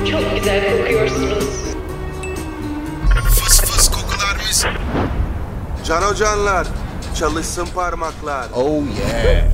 Çok güzel kokuyorsunuz. Fıs fıs kokular mis. Can hocanlar, çalışsın parmaklar. Oh yeah.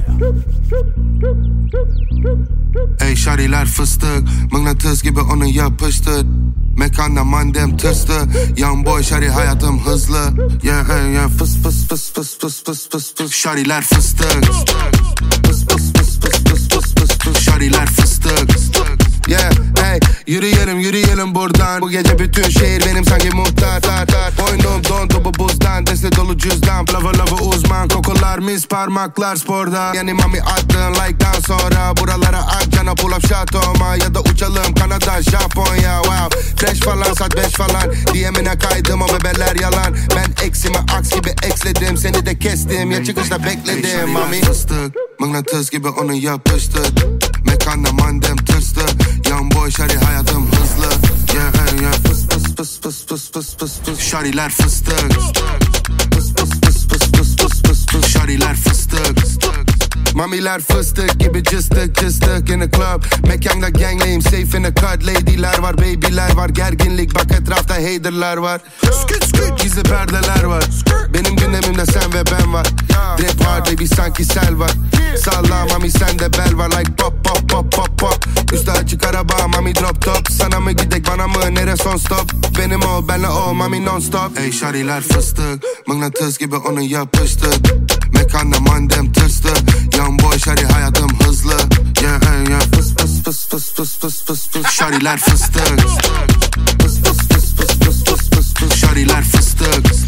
Ey şariler fıstık, mıknatıs gibi onu yapıştır. Mekanda mandem tırstı. Young boy şari hayatım hızlı. Yeah yeah fıs fıs fıs fıs fıs fıs fıs fıs. Şariler fıstık. Fıs fıs fıs fıs fıs fıs fıs fıs. Şariler fıstık. Yeah hey yürüyelim buradan. Bu gece bütün şehir benim sanki muhtar. Boynum dondu bu buzdan. Deste dolu cüzdan. Lava uzman. Kokular mis parmaklar sporda. Yani mami attın like'dan sonra. Buralara at cana pull up shot olma. Ya da uçalım Kanada Japonya. Wow fresh falan saat 5 falan. DM'ine kaydım o bebeler yalan. Ben eksimi aks gibi eksledim. Seni de kestim ya çıkışta bekledim mami. Fıstık mıknatıs gibi onu yapıştır. Mekanda mandem tırstı. Young boy şari hayatım hızlı. Yeah yeah fıs fıs fıs fıs fıs fıs fıs fıs. Şariler fıstık. Fıs fıs fıs fıs fıs fıs fıs fıs. Şariler fıstık. Mamiler fıstık gibi cıstık in the club. Mekanda gangleyim safe in the cut. Lady'ler var baby'ler var. Gerginlik bak etrafta hater'lar var. Gizli perdeler var. Benim gündemimde sen ve ben var. Drip var baby sanki sel var. Salla mami sende bel var. Like pop pop pop pop pop. Üstü açık araba mami drop top. Sana mı gidek bana mı nere son stop. Benim o benle o mami non stop. Ey şariler fıstık mıknatıs gibi onu yapıştır. Mekanda mandem tırstı. Young boy şari hayatım hızlı. Yeah yeah fıs fıs fıs fıs fıs fıs fıs fıs. Şariler fıstık. Fıs fıs fıs fıs fıs fıs fıs fıs. Şariler fıstık.